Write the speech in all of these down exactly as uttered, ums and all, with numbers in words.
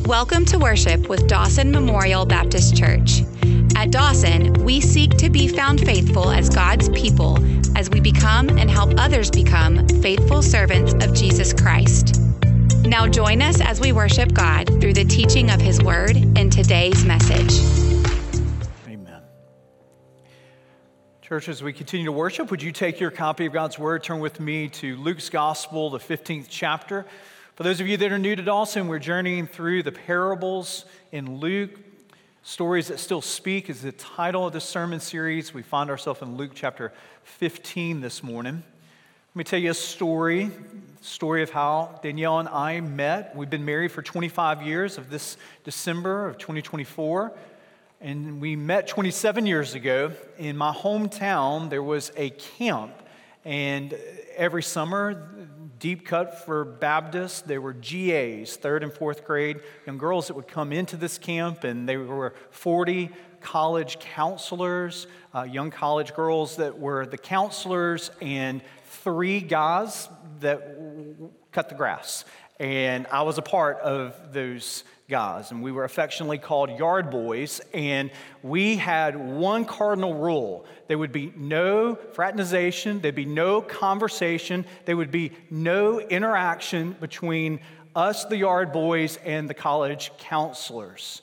Welcome to worship with Dawson Memorial Baptist Church. At Dawson, we seek to be found faithful as God's people as we become and help others become faithful servants of Jesus Christ. Now join us as we worship God through the teaching of His Word in today's message. Amen. Church, as we continue to worship, would you take your copy of God's Word, turn with me to Luke's Gospel, the fifteenth chapter. For those of you that are new to Dawson, we're journeying through the parables in Luke. Stories That Still Speak is the title of this sermon series. We find ourselves in Luke chapter fifteen this morning. Let me tell you a story, story of how Danielle and I met. We've been married for twenty-five years of this December of twenty twenty-four. And we met twenty-seven years ago. In my hometown, there was a camp. And every summer, deep cut for Baptists, there were G As, third and fourth grade, young girls that would come into this camp, and there were forty college counselors, uh, young college girls that were the counselors, and three guys that w- cut the grass. And I was a part of those guys, and we were affectionately called yard boys, and we had one cardinal rule. There would be no fraternization, there'd be no conversation, there would be no interaction between us, the yard boys, and the college counselors.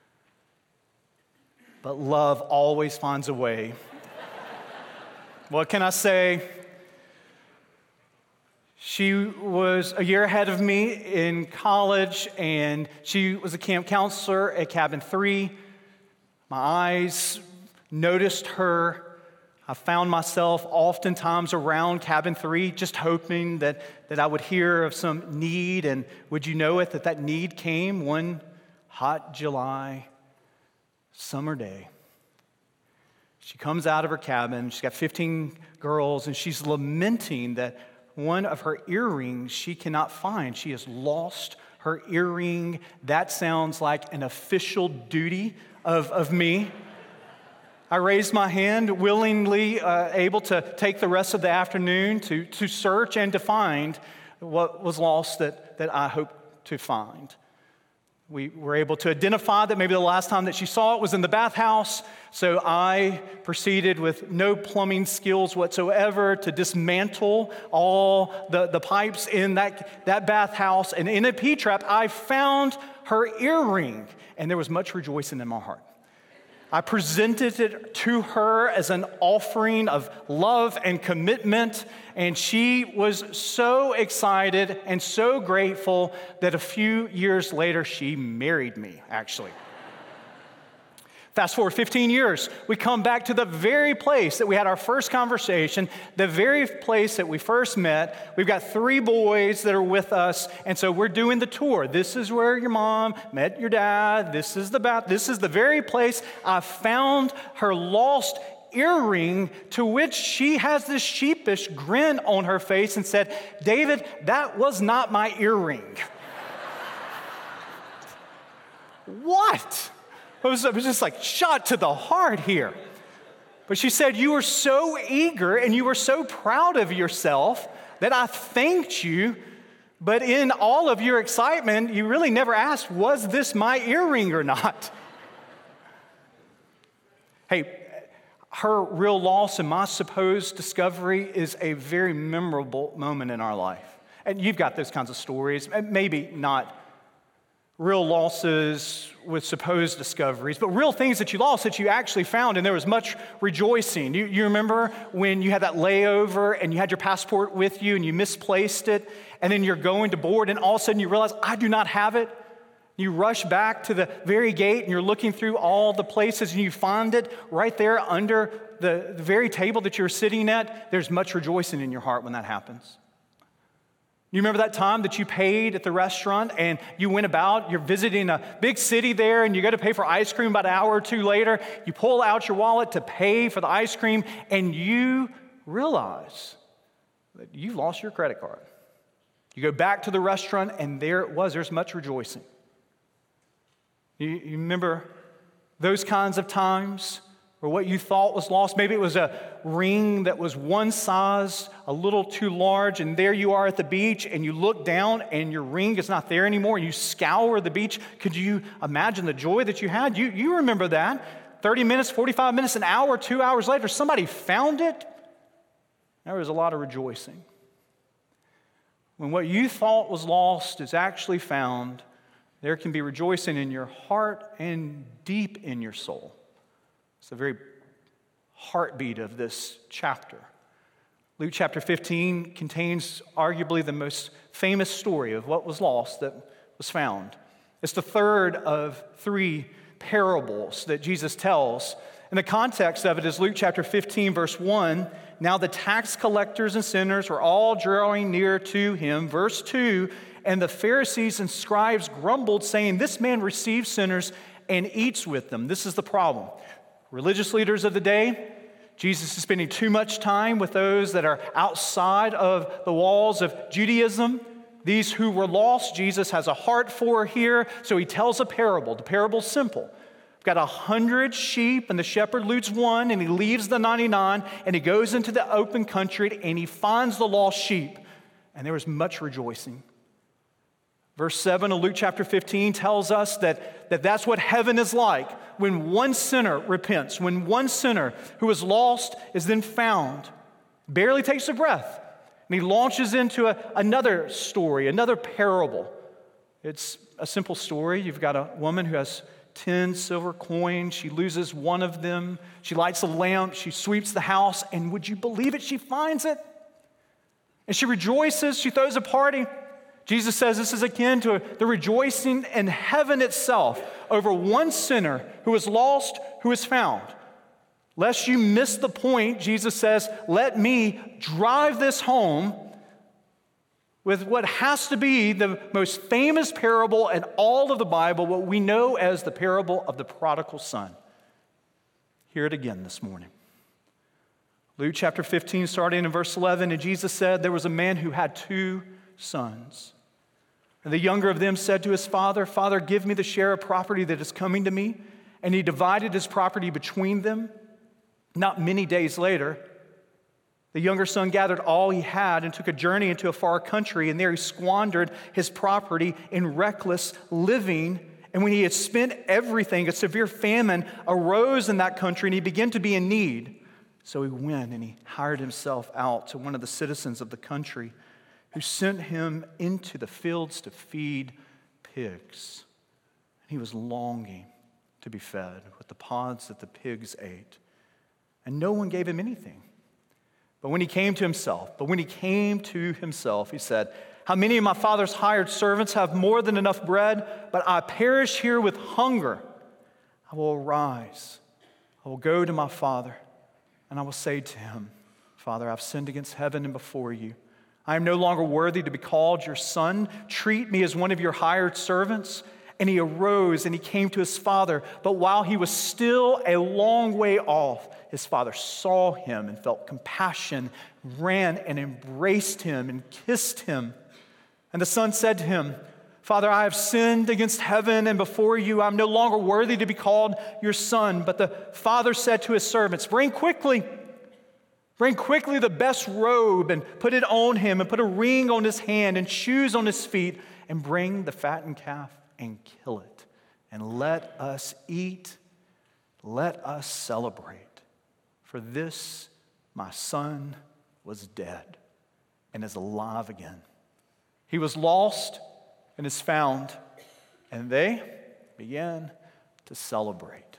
But love always finds a way. What can I say? She was a year ahead of me in college, and she was a camp counselor at Cabin three. My eyes noticed her. I found myself oftentimes around Cabin three, just hoping that, that I would hear of some need, and would you know it, that that need came one hot July summer day. She comes out of her cabin, she's got fifteen girls, and she's lamenting that one of her earrings she cannot find. She has lost her earring. That sounds like an official duty of, of me. I raised my hand, willingly uh, able to take the rest of the afternoon to, to search and to find what was lost that, that I hoped to find. We were able to identify that maybe the last time that she saw it was in the bathhouse, so I proceeded with no plumbing skills whatsoever to dismantle all the, the pipes in that, that bathhouse, and in a P-trap, I found her earring, and there was much rejoicing in my heart. I presented it to her as an offering of love and commitment, and she was so excited and so grateful that a few years later, she married me, actually. Fast forward fifteen years, we come back to the very place that we had our first conversation, the very place that we first met. We've got three boys that are with us, and so we're doing the tour. This is where your mom met your dad. This is the bath. This is the very place I found her lost earring, to which she has this sheepish grin on her face and said, "David, that was not my earring." What? I was, I was just like shot to the heart here. But she said, "You were so eager and you were so proud of yourself that I thanked you, but in all of your excitement, you really never asked, was this my earring or not?" Hey, her real loss and my supposed discovery is a very memorable moment in our life. And you've got those kinds of stories, maybe not real losses with supposed discoveries, but real things that you lost that you actually found, and there was much rejoicing. You, you remember when you had that layover and you had your passport with you and you misplaced it, and then you're going to board, and all of a sudden you realize, I do not have it. You rush back to the very gate and you're looking through all the places and you find it right there under the, the very table that you're sitting at. There's much rejoicing in your heart when that happens. You remember that time that you paid at the restaurant and you went about, you're visiting a big city there and you go to pay for ice cream about an hour or two later. You pull out your wallet to pay for the ice cream and you realize that you've lost your credit card. You go back to the restaurant and there it was. There's much rejoicing. You, you remember those kinds of times? or what you thought was lost. Maybe it was a ring that was one size a little too large, and there you are at the beach, and you look down, and your ring is not there anymore, and you scour the beach. Could you imagine the joy that you had? You, you remember that. thirty minutes, forty-five minutes, an hour, two hours later, somebody found it. There was a lot of rejoicing. When what you thought was lost is actually found, there can be rejoicing in your heart and deep in your soul. It's the very heartbeat of this chapter. Luke chapter fifteen contains arguably the most famous story of what was lost that was found. It's the third of three parables that Jesus tells. And the context of it is Luke chapter fifteen, verse one. Now the tax collectors and sinners were all drawing near to him. Verse two, and the Pharisees and scribes grumbled, saying, this man receives sinners and eats with them. This is the problem. Religious leaders of the day, Jesus is spending too much time with those that are outside of the walls of Judaism. These who were lost, Jesus has a heart for here, so he tells a parable. The parable's simple. We've got a hundred sheep, and the shepherd loses one, and he leaves the ninety-nine, and he goes into the open country, and he finds the lost sheep, and there was much rejoicing. Verse seven of Luke chapter fifteen tells us that, that that's what heaven is like when one sinner repents, when one sinner who is lost is then found, barely takes a breath, and he launches into a, another story, another parable. It's a simple story. You've got a woman who has ten silver coins. She loses one of them. She lights a lamp. She sweeps the house, and would you believe it? She finds it, and she rejoices. She throws a party. Jesus says this is akin to the rejoicing in heaven itself over one sinner who is lost, who is found. Lest you miss the point, Jesus says, let me drive this home with what has to be the most famous parable in all of the Bible, what we know as the parable of the prodigal son. Hear it again this morning. Luke chapter fifteen, starting in verse eleven, and Jesus said, there was a man who had two sons. And the younger of them said to his father, Father, give me the share of property that is coming to me. And he divided his property between them. Not many days later, the younger son gathered all he had and took a journey into a far country, and there he squandered his property in reckless living. And when he had spent everything, a severe famine arose in that country, and he began to be in need. So he went and he hired himself out to one of the citizens of the country, who sent him into the fields to feed pigs. He was longing to be fed with the pods that the pigs ate, and no one gave him anything. But when he came to himself, but when he came to himself, he said, how many of my father's hired servants have more than enough bread, but I perish here with hunger? I will arise, I will go to my father, and I will say to him, Father, I've sinned against heaven and before you. I am no longer worthy to be called your son. Treat me as one of your hired servants. And he arose and he came to his father. But while he was still a long way off, his father saw him and felt compassion, ran and embraced him and kissed him. And the son said to him, Father, I have sinned against heaven and before you. I'm no longer worthy to be called your son. But the father said to his servants, bring quickly Bring quickly the best robe and put it on him, and put a ring on his hand and shoes on his feet, and bring the fattened calf and kill it. And let us eat, let us celebrate. For this my son was dead and is alive again. He was lost and is found, and they began to celebrate.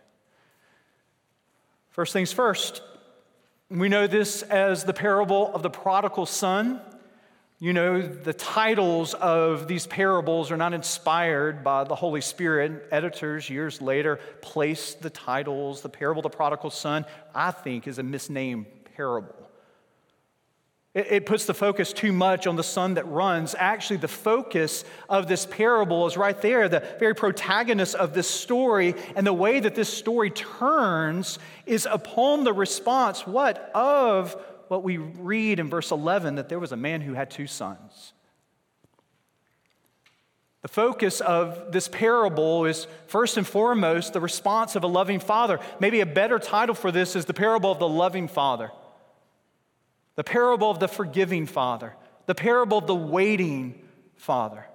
First things first, we know this as the parable of the prodigal son. You know, the titles of these parables are not inspired by the Holy Spirit. Editors years later placed the titles. The parable of the prodigal son, I think, is a misnamed parable. It, it puts the focus too much on the son that runs. Actually, the focus of this parable is right there, the very protagonist of this story, and the way that this story turns is upon the response, what? Of what we read in verse eleven, that there was a man who had two sons. The focus of this parable is first and foremost the response of a loving father. Maybe a better title for this is the parable of the loving father, the parable of the forgiving father, the parable of the waiting father.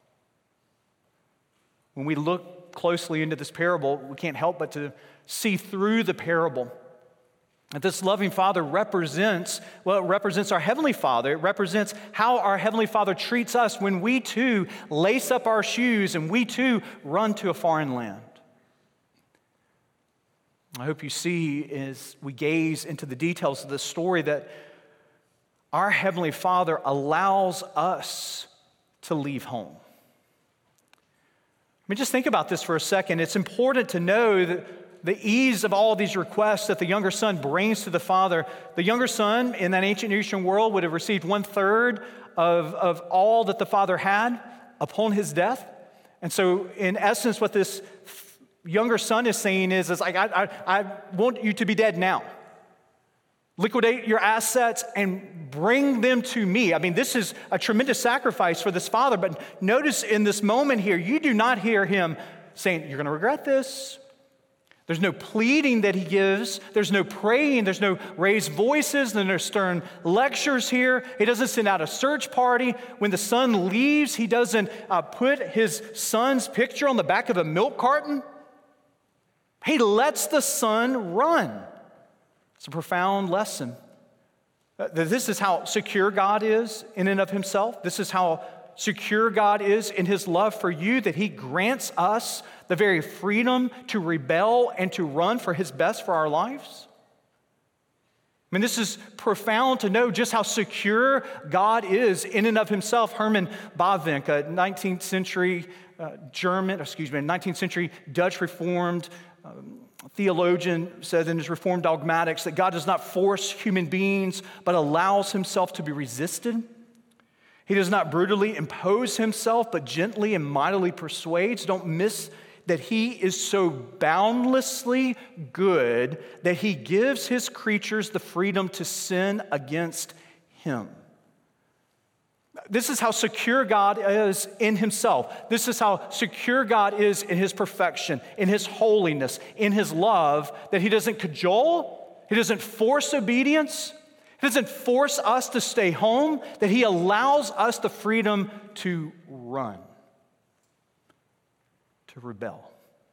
When we look closely into this parable, we can't help but to see through the parable that this loving Father represents, well, it represents our Heavenly Father. It represents how our Heavenly Father treats us when we too lace up our shoes and we too run to a foreign land. I hope you see as we gaze into the details of this story that our Heavenly Father allows us to leave home. I mean, just think about this for a second. It's important to know that the ease of all these requests that the younger son brings to the father. The younger son in that ancient Eastern world would have received one third of, of all that the father had upon his death. And so in essence, what this younger son is saying is, is like, I, I, I want you to be dead now. Liquidate your assets and bring them to me. I mean, this is a tremendous sacrifice for this father, but notice in this moment here, you do not hear him saying, you're going to regret this. There's no pleading that he gives. There's no praying. There's no raised voices. There's no stern lectures here. He doesn't send out a search party. When the son leaves, he doesn't uh, put his son's picture on the back of a milk carton. He lets the son run. It's a profound lesson. Uh, this is how secure God is in and of himself. This is how secure God is in his love for you, that he grants us the very freedom to rebel and to run for his best for our lives. I mean, this is profound to know just how secure God is in and of himself. Herman Bavinck, a nineteenth century uh, German, excuse me, nineteenth century Dutch Reformed um, theologian, said in his Reformed Dogmatics that God does not force human beings, but allows himself to be resisted. He does not brutally impose himself, but gently and mightily persuades. Don't miss that he is so boundlessly good that he gives his creatures the freedom to sin against him. This is how secure God is in himself. This is how secure God is in his perfection, in his holiness, in his love, that he doesn't cajole, he doesn't force obedience, he doesn't force us to stay home, that he allows us the freedom to run, to rebel.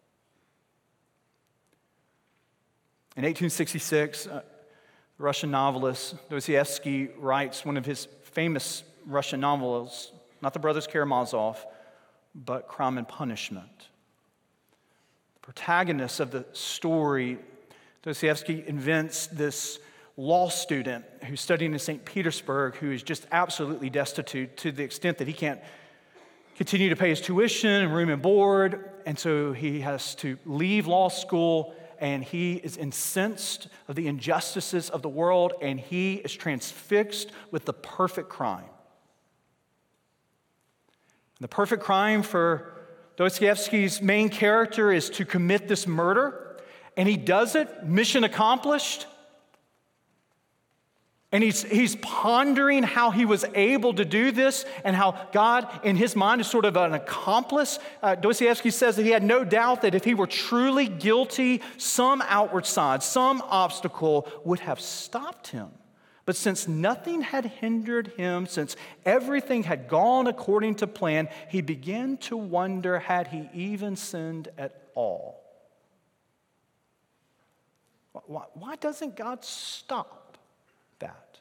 In eighteen sixty-six, uh, the Russian novelist Dostoevsky writes one of his famous Russian novels, not the Brothers Karamazov, but Crime and Punishment. The protagonist of the story, Dostoevsky invents this law student who's studying in Saint Petersburg who is just absolutely destitute to the extent that he can't continue to pay his tuition and room and board, and so he has to leave law school, and he is incensed of the injustices of the world, and he is transfixed with the perfect crime. The perfect crime for Dostoevsky's main character is to commit this murder, and he does it, mission accomplished. And he's, he's pondering how he was able to do this and how God, in his mind, is sort of an accomplice. Uh, Dostoevsky says that he had no doubt that if he were truly guilty, some outward side, some obstacle would have stopped him. But since nothing had hindered him, since everything had gone according to plan, he began to wonder, had he even sinned at all? Why, why doesn't God stop that?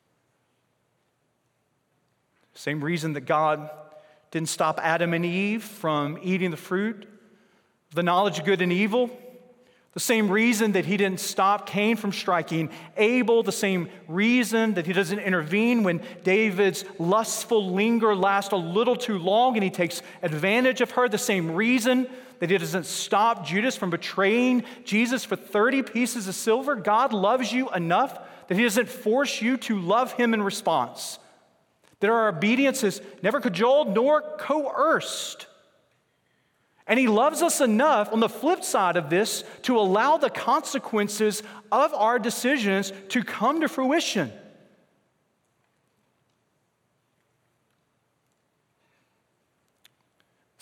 Same reason that God didn't stop Adam and Eve from eating the fruit of the knowledge of good and evil. The same reason that he didn't stop Cain from striking Abel. The same reason that he doesn't intervene when David's lustful linger lasts a little too long and he takes advantage of her. The same reason that he doesn't stop Judas from betraying Jesus for thirty pieces of silver. God loves you enough that he doesn't force you to love him in response. That our obedience is never cajoled nor coerced. And he loves us enough, on the flip side of this, to allow the consequences of our decisions to come to fruition.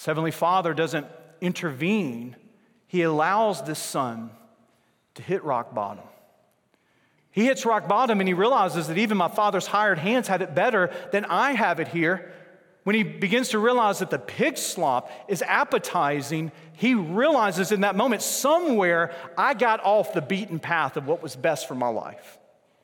His Heavenly Father doesn't intervene. He allows this son to hit rock bottom. He hits rock bottom and he realizes that even my Father's hired hands had it better than I have it here. When he begins to realize that the pig slop is appetizing, he realizes in that moment, somewhere I got off the beaten path of what was best for my life.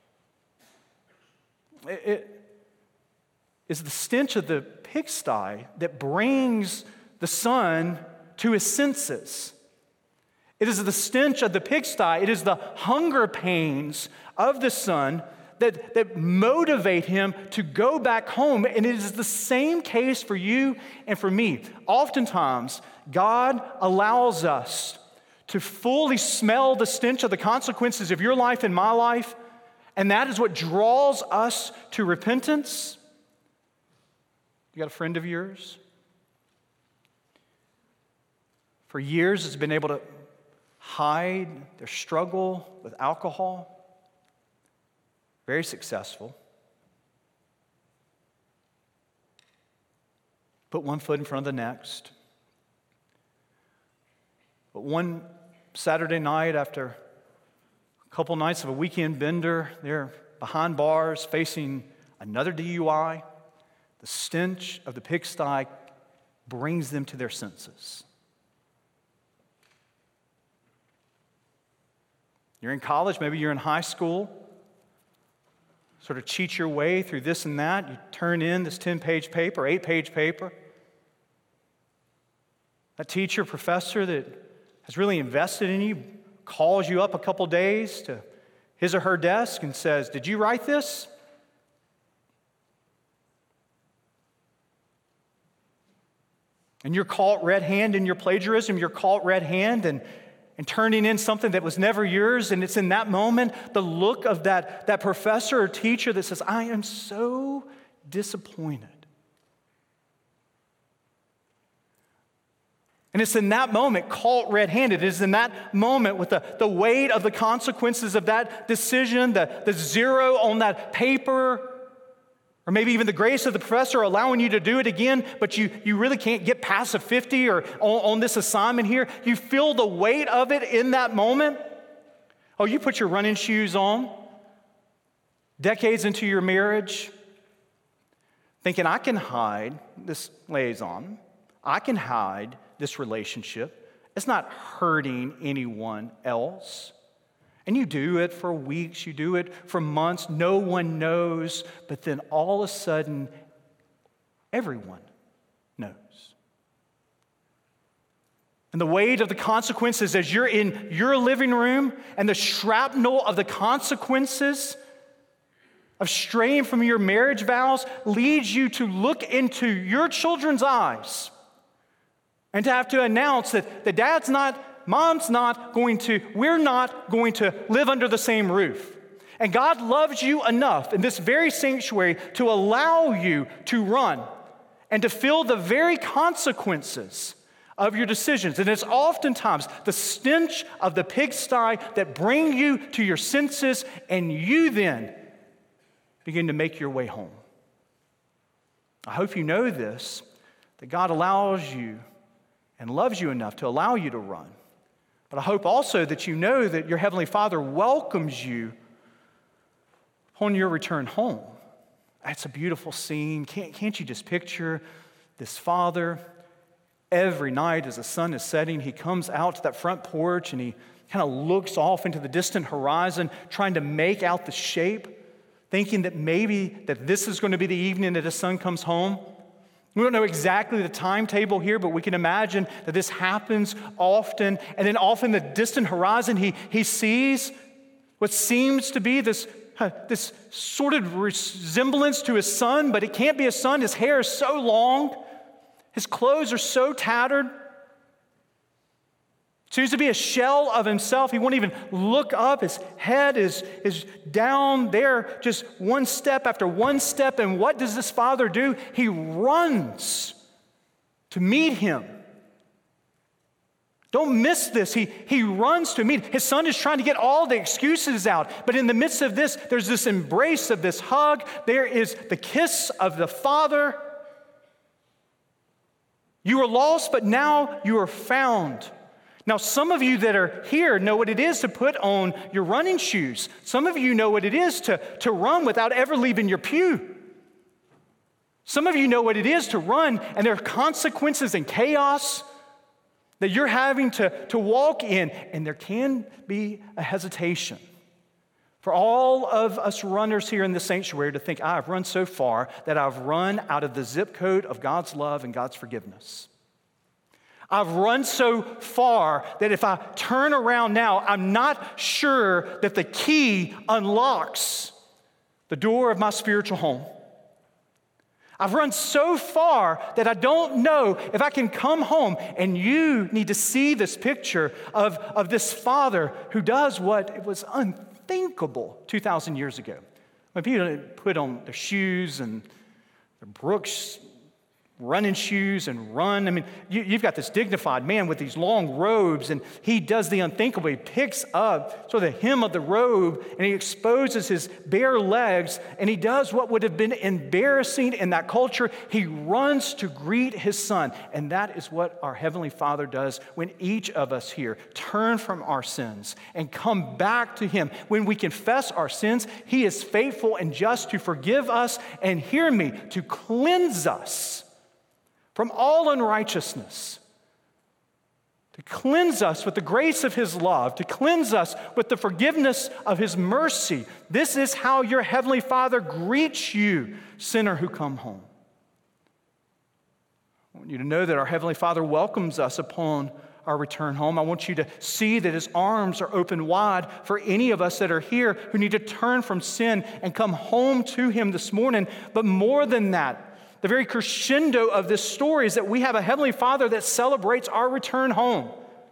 It, it is the stench of the pigsty that brings the son to his senses. It is the stench of the pigsty. It is the hunger pains of the son that, that motivate him to go back home. And it is the same case for you and for me. Oftentimes, God allows us to fully smell the stench of the consequences of your life and my life, and that is what draws us to repentance. You got a friend of yours? For years, has been able to hide their struggle with alcohol. Very successful. Put one foot in front of the next. But one Saturday night, after a couple nights of a weekend bender, they're behind bars facing another D U I. The stench of the pigsty brings them to their senses. You're in college, maybe you're in high school, sort of cheat your way through this and that. You turn in this ten-page paper, eight-page paper. That teacher, professor that has really invested in you calls you up a couple days to his or her desk and says, "Did you write this?" And you're caught red-handed in your plagiarism, you're caught red-handed and and turning in something that was never yours, and it's in that moment, the look of that, that professor or teacher that says, "I am so disappointed." And it's in that moment, caught red-handed, it is in that moment with the, the weight of the consequences of that decision, the, the zero on that paper, or maybe even the grace of the professor allowing you to do it again, but you, you really can't get past a fifty or on, on this assignment here. You feel the weight of it in that moment. Oh, you put your running shoes on, decades into your marriage, thinking, I can hide this liaison. I can hide this relationship. It's not hurting anyone else. And you do it for weeks, you do it for months, no one knows, but then all of a sudden, everyone knows. And the weight of the consequences as you're in your living room and the shrapnel of the consequences of straying from your marriage vows leads you to look into your children's eyes and to have to announce that the dad's not Mom's not going to, we're not going to live under the same roof. And God loves you enough in this very sanctuary to allow you to run and to feel the very consequences of your decisions. And it's oftentimes the stench of the pigsty that bring you to your senses, and you then begin to make your way home. I hope you know this, that God allows you and loves you enough to allow you to run. But I hope also that you know that your Heavenly Father welcomes you on your return home. That's a beautiful scene. Can't, can't you just picture this father? Every night as the sun is setting, he comes out to that front porch and he kind of looks off into the distant horizon, trying to make out the shape, thinking that maybe that this is going to be the evening that his son comes home. We don't know exactly the timetable here, but we can imagine that this happens often. And then off in the distant horizon, he, he sees what seems to be this, uh, this sort of resemblance to his son, but it can't be his son. His hair is so long. His clothes are so tattered. Seems to be a shell of himself. He won't even look up. His head is, is down there, just one step after one step. And what does this father do? He runs to meet him. Don't miss this. He, he runs to meet. His son is trying to get all the excuses out. But in the midst of this, there's this embrace of this hug. There is the kiss of the father. You were lost, but now you are found. Now, some of you that are here know what it is to put on your running shoes. Some of you know what it is to, to run without ever leaving your pew. Some of you know what it is to run, and there are consequences and chaos that you're having to, to walk in, and there can be a hesitation for all of us runners here in the sanctuary to think, I've run so far that I've run out of the zip code of God's love and God's forgiveness. I've run so far that if I turn around now, I'm not sure that the key unlocks the door of my spiritual home. I've run so far that I don't know if I can come home. And you need to see this picture of, of this father who does what was unthinkable two thousand years ago. When people put on their shoes and their Brooks running shoes and run. I mean, you, you've got this dignified man with these long robes, and he does the unthinkable. He picks up sort of the hem of the robe, and he exposes his bare legs, and he does what would have been embarrassing in that culture. He runs to greet his son, and that is what our Heavenly Father does when each of us here turn from our sins and come back to him. When we confess our sins, he is faithful and just to forgive us, and hear me, to cleanse us from all unrighteousness, to cleanse us with the grace of his love, to cleanse us with the forgiveness of his mercy. This is how your Heavenly Father greets you, sinner who come home. I want you to know that our Heavenly Father welcomes us upon our return home. I want you to see that his arms are open wide for any of us that are here who need to turn from sin and come home to him this morning. But more than that, the very crescendo of this story is that we have a Heavenly Father that celebrates our return home.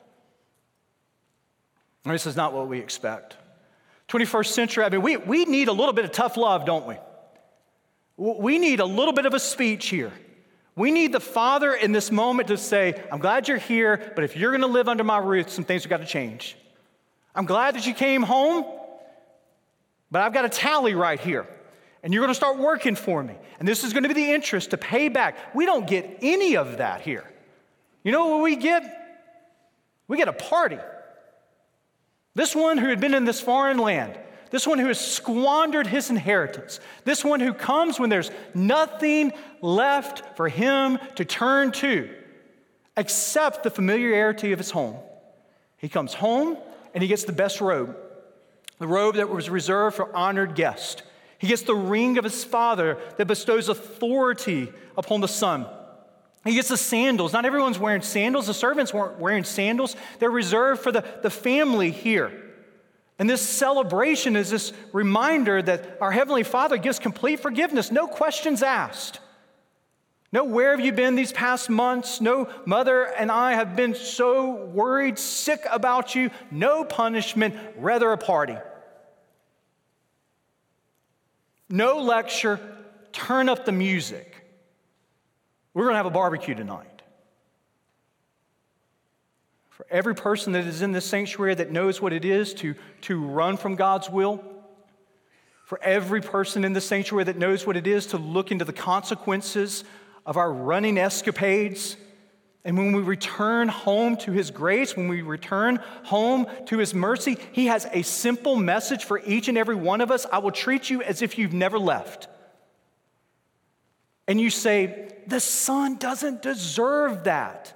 And this is not what we expect. twenty-first century, I mean, we, we need a little bit of tough love, don't we? We need a little bit of a speech here. We need the Father in this moment to say, I'm glad you're here, but if you're going to live under my roof, some things have got to change. I'm glad that you came home, but I've got a tally right here. And you're going to start working for me. And this is going to be the interest to pay back. We don't get any of that here. You know what we get? We get a party. This one who had been in this foreign land, this one who has squandered his inheritance, this one who comes when there's nothing left for him to turn to except the familiarity of his home. He comes home and he gets the best robe, the robe that was reserved for honored guests. He gets the ring of his father that bestows authority upon the son. He gets the sandals. Not everyone's wearing sandals. The servants weren't wearing sandals. They're reserved for the, the family here. And this celebration is this reminder that our Heavenly Father gives complete forgiveness, no questions asked. No, where have you been these past months? No, mother and I have been so worried, sick about you. No punishment, rather a party. No lecture, turn up the music. We're going to have a barbecue tonight. For every person that is in this sanctuary that knows what it is to, to run from God's will, for every person in the sanctuary that knows what it is to look into the consequences of our running escapades, and when we return home to his grace, when we return home to his mercy, he has a simple message for each and every one of us. I will treat you as if you've never left. And you say, the son doesn't deserve that.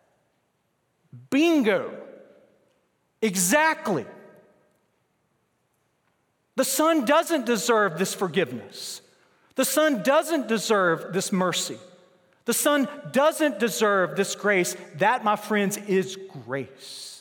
Bingo. Exactly. The son doesn't deserve this forgiveness. The son doesn't deserve this mercy. The son doesn't deserve this grace. That, my friends, is grace.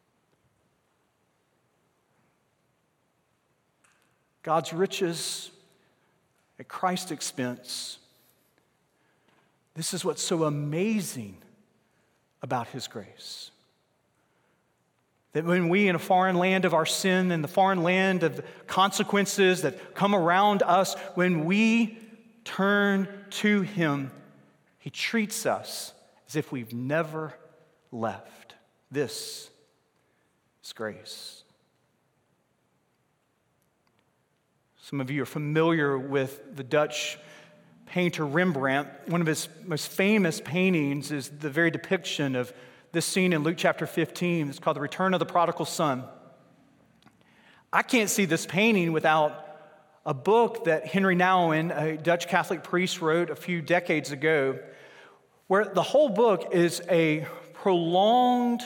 God's riches at Christ's expense. This is what's so amazing about his grace. That when we, in a foreign land of our sin, in the foreign land of the consequences that come around us, when we turn to him, he treats us as if we've never left. This is grace. Some of you are familiar with the Dutch painter Rembrandt, one of his most famous paintings is the very depiction of this scene in Luke chapter fifteen. It's called The Return of the Prodigal Son. I can't see this painting without a book that Henry Nouwen, a Dutch Catholic priest, wrote a few decades ago, where the whole book is a prolonged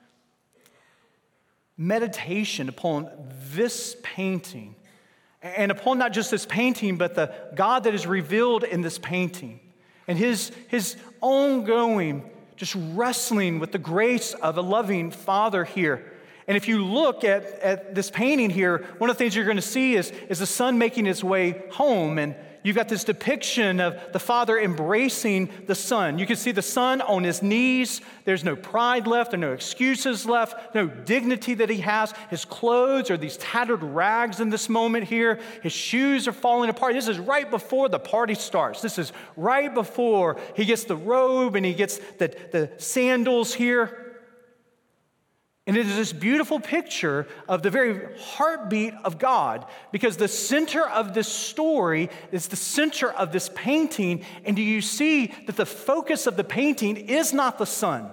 meditation upon this painting, and upon not just this painting, but the God that is revealed in this painting, and his, his ongoing just wrestling with the grace of a loving Father here. And if you look at, at this painting here, one of the things you're going to see is, is the son making his way home. And you've got this depiction of the father embracing the son. You can see the son on his knees. There's no pride left. There are no excuses left. No dignity that he has. His clothes are these tattered rags in this moment here. His shoes are falling apart. This is right before the party starts. This is right before he gets the robe and he gets the, the sandals here. And it is this beautiful picture of the very heartbeat of God, because the center of this story is the center of this painting. And do you see that the focus of the painting is not the son?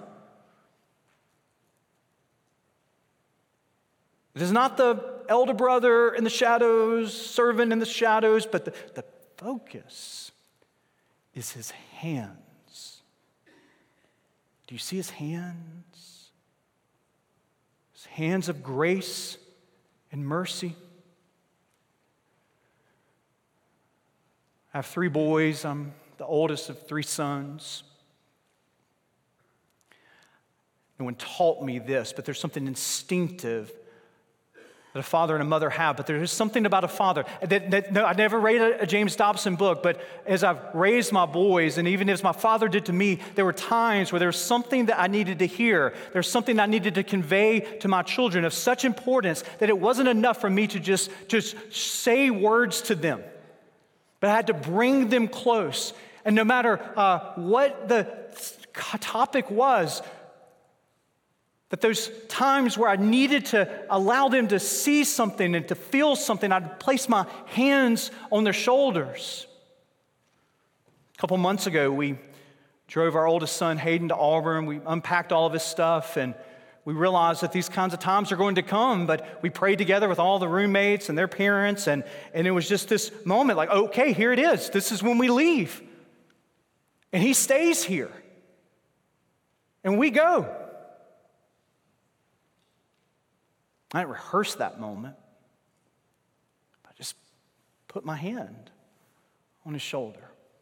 It is not the elder brother in the shadows, servant in the shadows, but the, the focus is his hands. Do you see his hands? Hands of grace and mercy. I have three boys. I'm the oldest of three sons. No one taught me this, but there's something instinctive that a father and a mother have, but there is something about a father. That, that, no, I never read a, a James Dobson book, but as I've raised my boys, and even as my father did to me, there were times where there was something that I needed to hear. There's something I needed to convey to my children of such importance that it wasn't enough for me to just, just say words to them, but I had to bring them close. And no matter uh, what the topic was, that those times where I needed to allow them to see something and to feel something, I'd place my hands on their shoulders. A couple months ago, we drove our oldest son, Hayden, to Auburn. We unpacked all of his stuff, and we realized that these kinds of times are going to come, but we prayed together with all the roommates and their parents, and, and it was just this moment like, okay, here it is. This is when we leave. And he stays here. And we go. I didn't rehearse that moment. I just put my hand on his shoulder.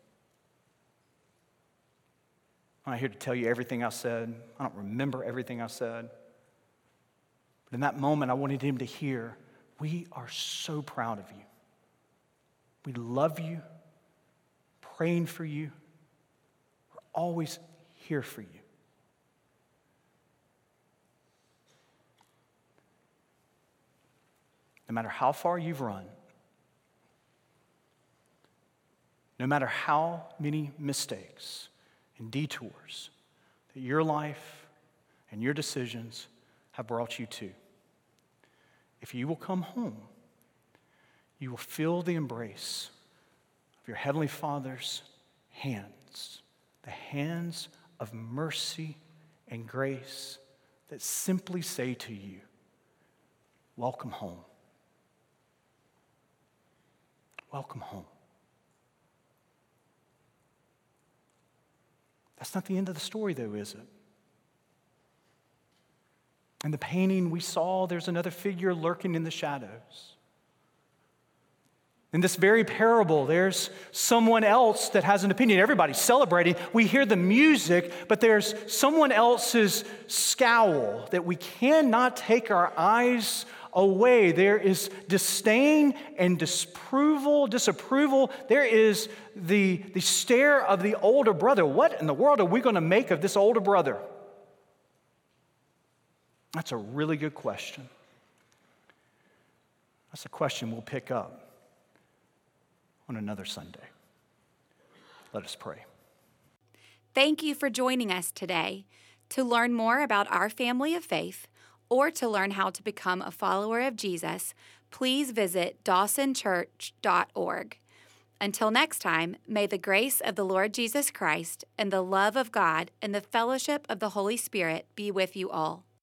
I'm not here to tell you everything I said. I don't remember everything I said. But in that moment, I wanted him to hear, we are so proud of you. We love you, praying for you. We're always here for you. No matter how far you've run, no matter how many mistakes and detours that your life and your decisions have brought you to, if you will come home, you will feel the embrace of your Heavenly Father's hands, the hands of mercy and grace that simply say to you, welcome home. Welcome home. That's not the end of the story, though, is it? In the painting we saw, there's another figure lurking in the shadows. In this very parable, there's someone else that has an opinion. Everybody's celebrating. We hear the music, but there's someone else's scowl that we cannot take our eyes away. There is disdain and disapproval, disapproval. There is the, the stare of the older brother. What in the world are we going to make of this older brother? That's a really good question. That's a question we'll pick up on another Sunday. Let us pray. Thank you for joining us today. To learn more about our family of faith, or to learn how to become a follower of Jesus, please visit dawson church dot org. Until next time, may the grace of the Lord Jesus Christ and the love of God and the fellowship of the Holy Spirit be with you all.